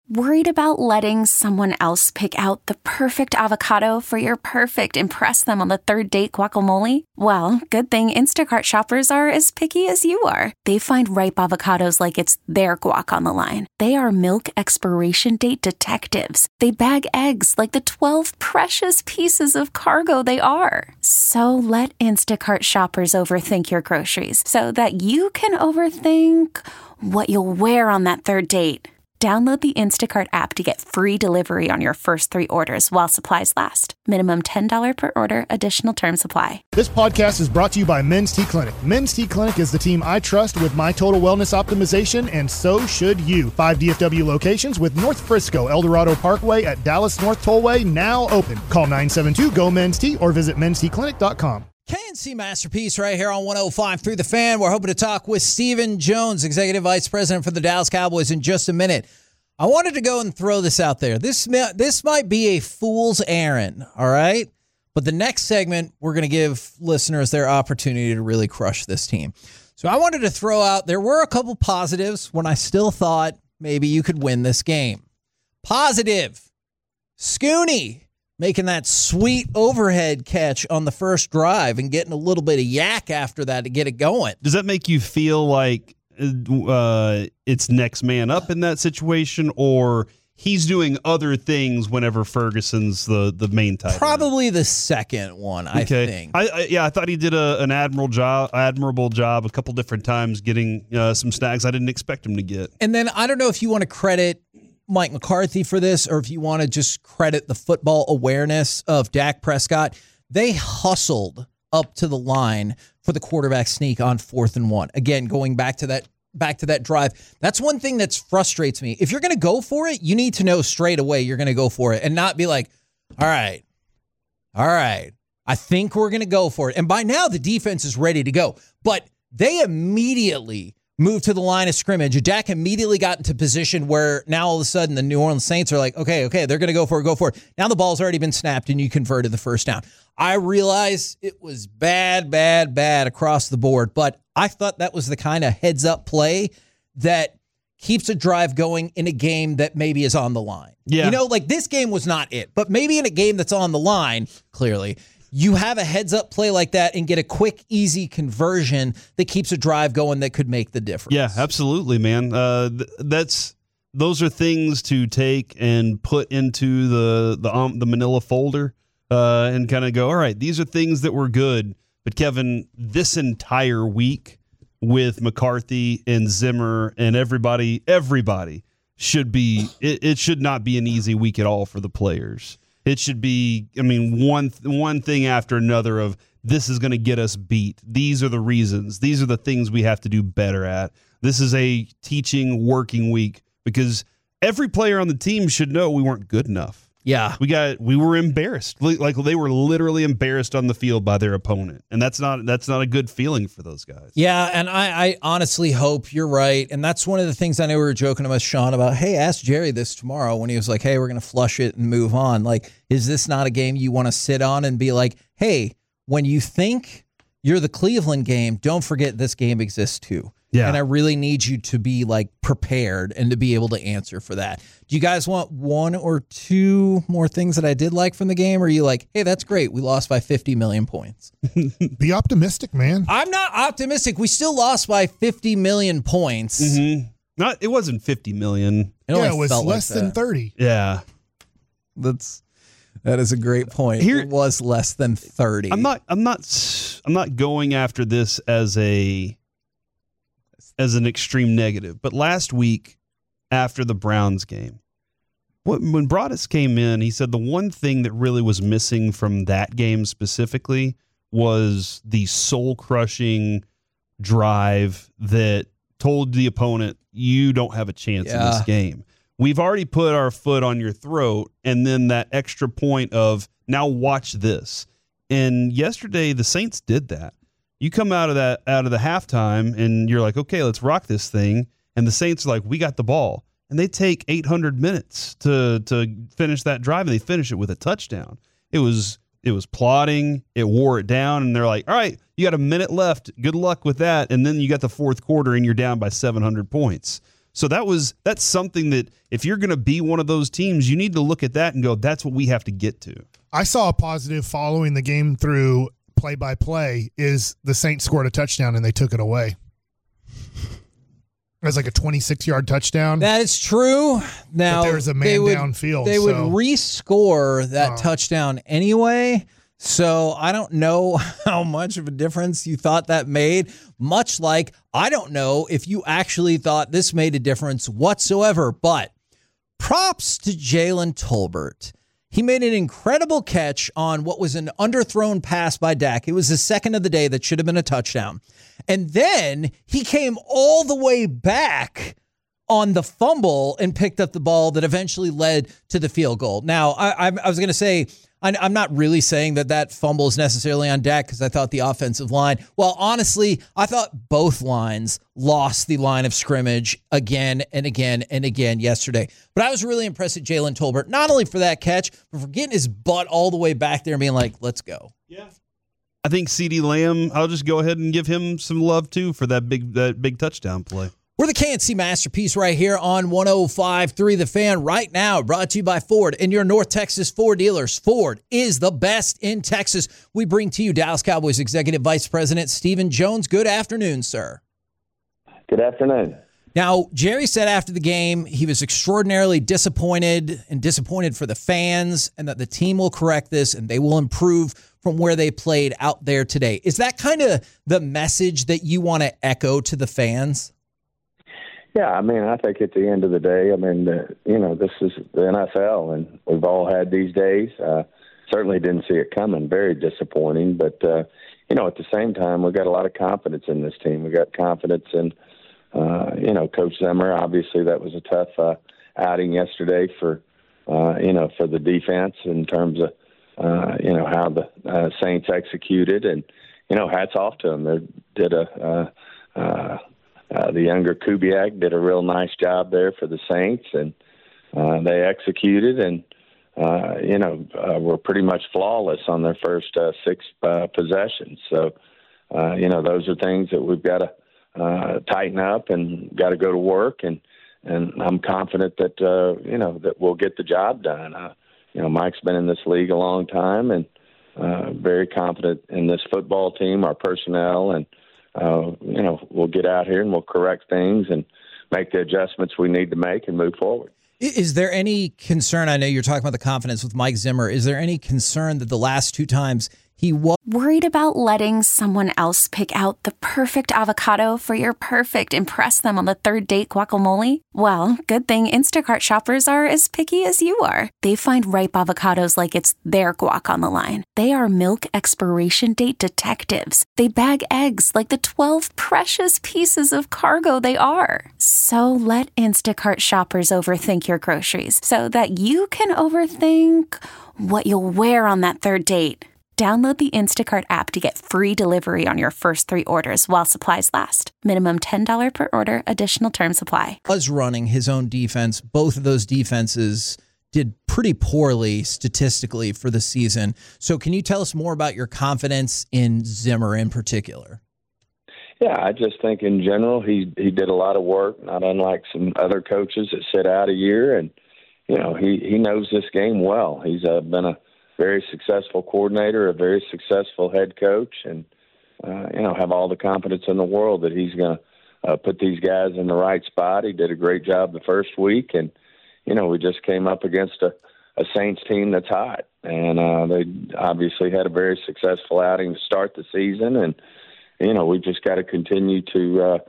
Worried about letting someone else pick out the perfect avocado for your perfect impress them on the third date guacamole? Well, good thing Instacart shoppers are as picky as you are. They find ripe avocados like it's their guac on the line. They are milk expiration date detectives. They bag eggs like the 12 precious pieces of cargo they are. So let Instacart shoppers overthink your groceries so that you can overthink what you'll wear on that third date. Download the Instacart app to get free delivery on your first 3 orders while supplies last. Minimum $10 per order. Additional terms apply. This podcast is brought to you by Men's T Clinic. Men's T Clinic is the team I trust with my total wellness optimization, and so should you. 5 DFW locations with North Frisco, El Dorado Parkway at Dallas North Tollway now open. Call 972-GO-MEN'S-T or visit mensteclinic.com. KNC Masterpiece right here on 105 through the Fan. We're hoping to talk with Stephen Jones, Executive Vice President for the Dallas Cowboys, in just a minute. I wanted to go and throw this out there. This might be a fool's errand, all right? But the next segment, we're going to give listeners their opportunity to really crush this team. So I wanted to throw out, there were a couple positives when I still thought maybe you could win this game. Positive, Scooney making that sweet overhead catch on the first drive and getting a little bit of yak after that to get it going. Does that make you feel like it's next man up in that situation, or he's doing other things whenever Ferguson's the main tight end? Probably the second one, I think. I thought he did an admirable job a couple different times getting some snags I didn't expect him to get. And then I don't know if you want to credit Mike McCarthy for this, or if you want to just credit the football awareness of Dak Prescott. They hustled up to the line for the quarterback sneak on 4th and 1. Again, going back to that drive. That's one thing that frustrates me. If you're going to go for it, you need to know straight away you're going to go for it and not be like, all right, I think we're going to go for it. And by now the defense is ready to go. But they immediately moved to the line of scrimmage. Dak immediately got into position where now all of a sudden the New Orleans Saints are like, okay, they're going to go for it. Now the ball's already been snapped and you converted the first down. I realize it was bad across the board, but I thought that was the kind of heads-up play that keeps a drive going in a game that maybe is on the line. Yeah. You know, like this game was not it, but maybe in a game that's on the line, clearly, you have a heads-up play like that and get a quick, easy conversion that keeps a drive going that could make the difference. Yeah, absolutely, man. Those are things to take and put into the manila folder and kind of go, all right, these are things that were good. But, Kevin, this entire week with McCarthy and Zimmer and everybody should be – it should not be an easy week at all for the players. It should be, one thing after another of this is going to get us beat. These are the reasons. These are the things we have to do better at. This is a teaching working week because every player on the team should know we weren't good enough. Yeah. We were embarrassed. Like they were literally embarrassed on the field by their opponent. And that's not a good feeling for those guys. Yeah, and I honestly hope you're right. And that's one of the things I know we were joking with Sean about, hey, ask Jerry this tomorrow when he was like, hey, we're going to flush it and move on. Like, is this not a game you want to sit on and be like, hey, when you think you're the Cleveland game, don't forget this game exists too. Yeah. And I really need you to be like prepared and to be able to answer for that. Do you guys want one or two more things that I did like from the game? Or are you like, hey, that's great. We lost by 50 million points. Be optimistic, man. I'm not optimistic. We still lost by 50 million points. Mm-hmm. It wasn't 50 million. It was less than 30. Yeah. That is a great point. It was less than 30. I'm not going after this as an extreme negative. But last week, after the Browns game, when Broadus came in, he said the one thing that really was missing from that game specifically was the soul-crushing drive that told the opponent, you don't have a chance in this game. We've already put our foot on your throat, and then that extra point of, now watch this. And yesterday, the Saints did that. You come out of the halftime and you're like, okay, let's rock this thing. And the Saints are like, we got the ball. And they take 800 minutes to finish that drive, and they finish it with a touchdown. It was plotting. It wore it down, and they're like, all right, you got a minute left. Good luck with that. And then you got the fourth quarter, and you're down by 700 points. So that's something that if you're going to be one of those teams, you need to look at that and go, that's what we have to get to. I saw a positive following the game through play-by-play is the Saints scored a touchdown and they took it away. It was like a 26-yard touchdown. That is true. Now, but there's a man downfield. They would rescore that touchdown anyway. So I don't know how much of a difference you thought that made, much like I don't know if you actually thought this made a difference whatsoever. But props to Jalen Tolbert. He made an incredible catch on what was an underthrown pass by Dak. It was the second of the day that should have been a touchdown. And then he came all the way back on the fumble and picked up the ball that eventually led to the field goal. Now, I was going to say, I'm not really saying that fumble is necessarily on Dak because I thought the offensive line, well, honestly, I thought both lines lost the line of scrimmage again and again and again yesterday. But I was really impressed with Jalen Tolbert, not only for that catch, but for getting his butt all the way back there and being like, let's go. Yeah. I think CeeDee Lamb, I'll just go ahead and give him some love too for that big touchdown play. We're the K&C Masterpiece right here on 105.3 The Fan right now, brought to you by Ford and your North Texas Ford dealers. Ford is the best in Texas. We bring to you Dallas Cowboys Executive Vice President Stephen Jones. Good afternoon, sir. Good afternoon. Now, Jerry said after the game he was extraordinarily disappointed for the fans and that the team will correct this and they will improve from where they played out there today. Is that kind of the message that you want to echo to the fans? Yeah, I mean, I think at the end of the day, I mean, this is the NFL, and we've all had these days. Certainly didn't see it coming. Very disappointing. But, at the same time, we've got a lot of confidence in this team. We got confidence in, Coach Zimmer. Obviously, that was a tough outing yesterday for the defense in terms of, how the Saints executed. And, hats off to them. They did the younger Kubiak did a real nice job there for the Saints, and they executed and, were pretty much flawless on their first 6 possessions. So, those are things that we've got to tighten up and got to go to work. And I'm confident that, that we'll get the job done. Mike's been in this league a long time and very confident in this football team, our personnel, and we'll get out here and we'll correct things and make the adjustments we need to make and move forward. Is there any concern? I know you're talking about the confidence with Mike Zimmer. Is there any concern that the last 2 times he was worried about letting someone else pick out the perfect avocado for your perfect impress them on the 3rd date guacamole? Well, good thing Instacart shoppers are as picky as you are. They find ripe avocados like it's their guac on the line. They are milk expiration date detectives. They bag eggs like the 12 precious pieces of cargo they are. So let Instacart shoppers overthink your groceries so that you can overthink what you'll wear on that 3rd date. Download the Instacart app to get free delivery on your first 3 orders while supplies last. Minimum $10 per order. Additional terms apply. Was running his own defense. Both of those defenses did pretty poorly statistically for the season. So can you tell us more about your confidence in Zimmer in particular? Yeah, I just think in general he did a lot of work, not unlike some other coaches that sit out a year. And, he knows this game well. He's been a very successful coordinator, a very successful head coach, and, have all the confidence in the world that he's going to put these guys in the right spot. He did a great job the first week, and, we just came up against a Saints team that's hot. And they obviously had a very successful outing to start the season, and, we just got to continue to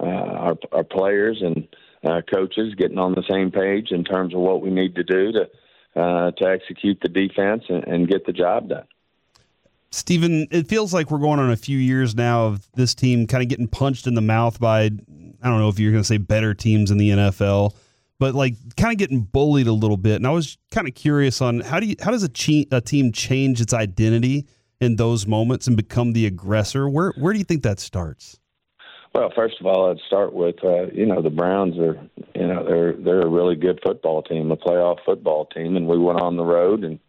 our players and coaches getting on the same page in terms of what we need to do to execute the defense and get the job done. Stephen, it feels like we're going on a few years now of this team kind of getting punched in the mouth by, I don't know if you're going to say better teams in the NFL, but like kind of getting bullied a little bit. And I was kind of curious on how does a team change its identity in those moments and become the aggressor? Where do you think that starts? Well, first of all, I'd start with, the Browns are, they're a really good football team, a playoff football team, and we went on the road and,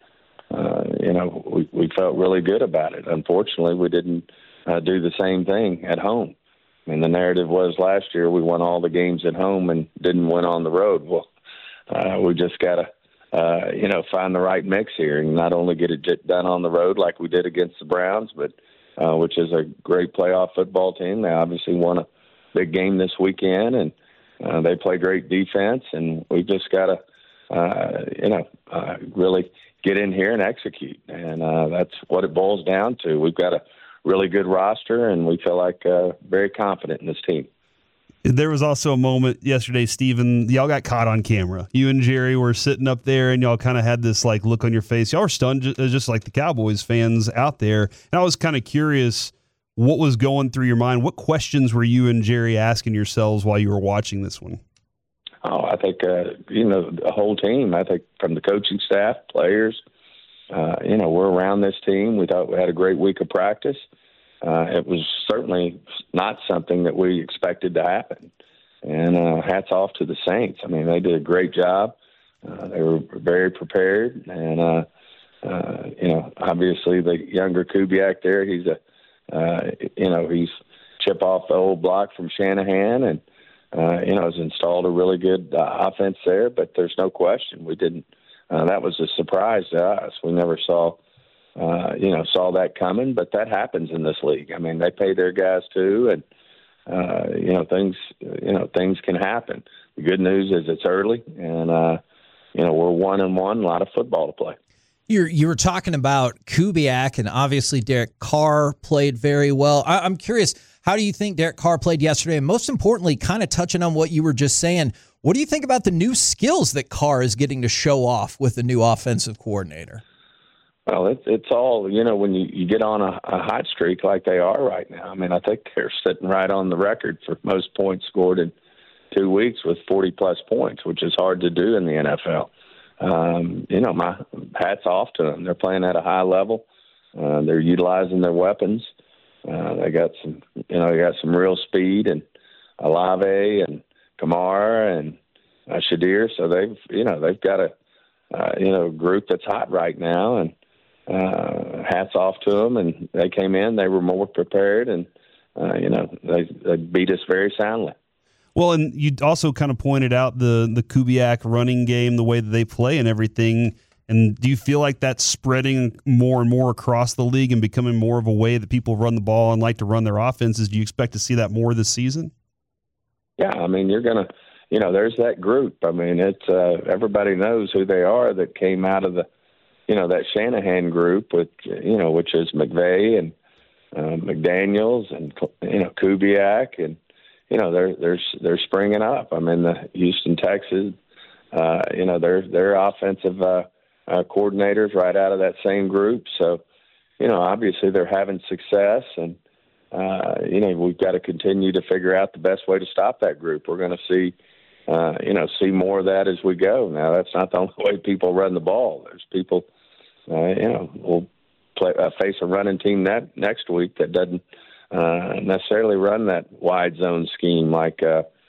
we felt really good about it. Unfortunately, we didn't do the same thing at home. I mean, the narrative was last year we won all the games at home and didn't win on the road. Well, we just got to, find the right mix here and not only get it done on the road like we did against the Browns, but which is a great playoff football team. They obviously won a big game this weekend, and they play great defense, and we just got to, really get in here and execute. And that's what it boils down to. We've got a really good roster, and we feel like very confident in this team. There was also a moment yesterday, Stephen, y'all got caught on camera. You and Jerry were sitting up there, and y'all kind of had this like look on your face. Y'all were stunned, just like the Cowboys fans out there. And I was kind of curious what was going through your mind. What questions were you and Jerry asking yourselves while you were watching this one? Oh, I think, the whole team. I think from the coaching staff, players, we're around this team. We thought we had a great week of practice. It was certainly not something that we expected to happen. And hats off to the Saints. I mean, they did a great job. They were very prepared. And, obviously the younger Kubiak there, he's he's chip off the old block from Shanahan and, has installed a really good offense there. But there's no question we didn't. That was a surprise to us. We never saw that coming, but that happens in this league. I mean, they pay their guys too, and things can happen. The good news is it's early, and we're 1-1, a lot of football to play. You were talking about Kubiak, and obviously Derek Carr played very well. I'm curious, how do you think Derek Carr played yesterday? And most importantly, kind of touching on what you were just saying, what do you think about the new skills that Carr is getting to show off with the new offensive coordinator? Well, it's all, when you get on a hot streak like they are right now. I mean, I think they're sitting right on the record for most points scored in 2 weeks with 40-plus points, which is hard to do in the NFL. My hat's off to them. They're playing at a high level. They're utilizing their weapons. They got some real speed, and Olave and Kamara and Shadir. So they've got a group that's hot right now, and hats off to them. And they came in, they were more prepared, and they beat us very soundly. Well, and you also kind of pointed out the Kubiak running game, the way that they play and everything. And do you feel like that's spreading more and more across the league and becoming more of a way that people run the ball and like to run their offenses? Do you expect to see that more this season? Yeah, I mean, you're going to, there's that group. I mean, it's everybody knows who they are that came out of the, that Shanahan group with, which is McVay and McDaniels and, Kubiak, and, they're springing up. I mean, the Houston Texans, they're offensive coordinators right out of that same group. So, obviously they're having success, and, we've got to continue to figure out the best way to stop that group. We're going to see, see more of that as we go. Now, that's not the only way people run the ball. There's people, we'll face a running team next week that doesn't necessarily run that wide zone scheme like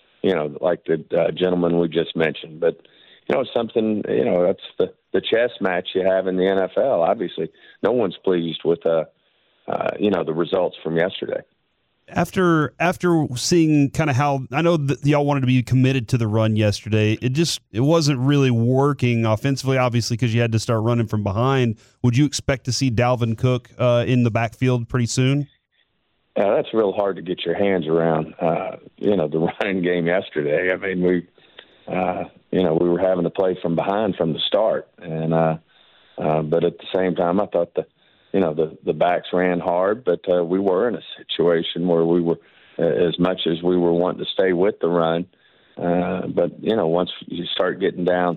the gentleman we just mentioned. But, something, that's the chess match you have in the NFL. Obviously, no one's pleased with, the results from yesterday. After seeing kind of how, I know that y'all wanted to be committed to the run yesterday, it wasn't really working offensively, obviously, because you had to start running from behind. Would you expect to see Dalvin Cook in the backfield pretty soon? Yeah, that's real hard to get your hands around, the running game yesterday. I mean, we were having to play from behind from the start. And but at the same time, I thought the backs ran hard, but we were in a situation where we were, as much as we were wanting to stay with the run. But, once you start getting down,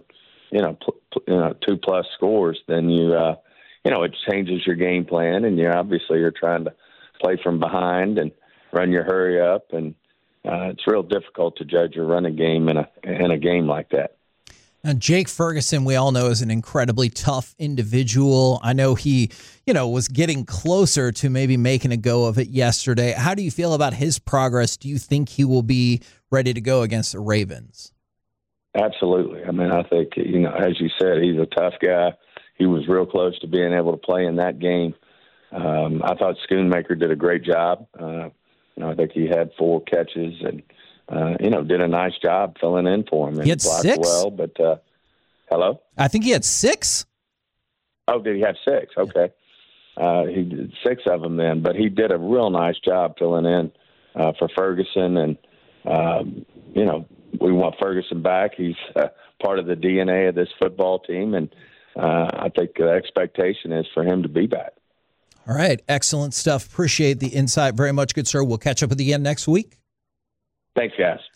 2+ scores, then it changes your game plan, and you obviously are trying to play from behind and run your hurry up, and it's real difficult to judge your running game in a game like that. Now, Jake Ferguson, we all know, is an incredibly tough individual. I know he, was getting closer to maybe making a go of it yesterday. How do you feel about his progress? Do you think he will be ready to go against the Ravens? Absolutely. I mean, I think, as you said, he's a tough guy. He was real close to being able to play in that game. I thought Schoonmaker did a great job. I think he had 4 catches and, did a nice job filling in for him. And he had blocked 6? well, but hello? I think he had 6. Oh, did he have 6? Okay. He did 6 of them then, but he did a real nice job filling in for Ferguson. And, we want Ferguson back. He's part of the DNA of this football team, and I think the expectation is for him to be back. All right. Excellent stuff. Appreciate the insight very much, good sir. We'll catch up with you again next week. Thanks, guys.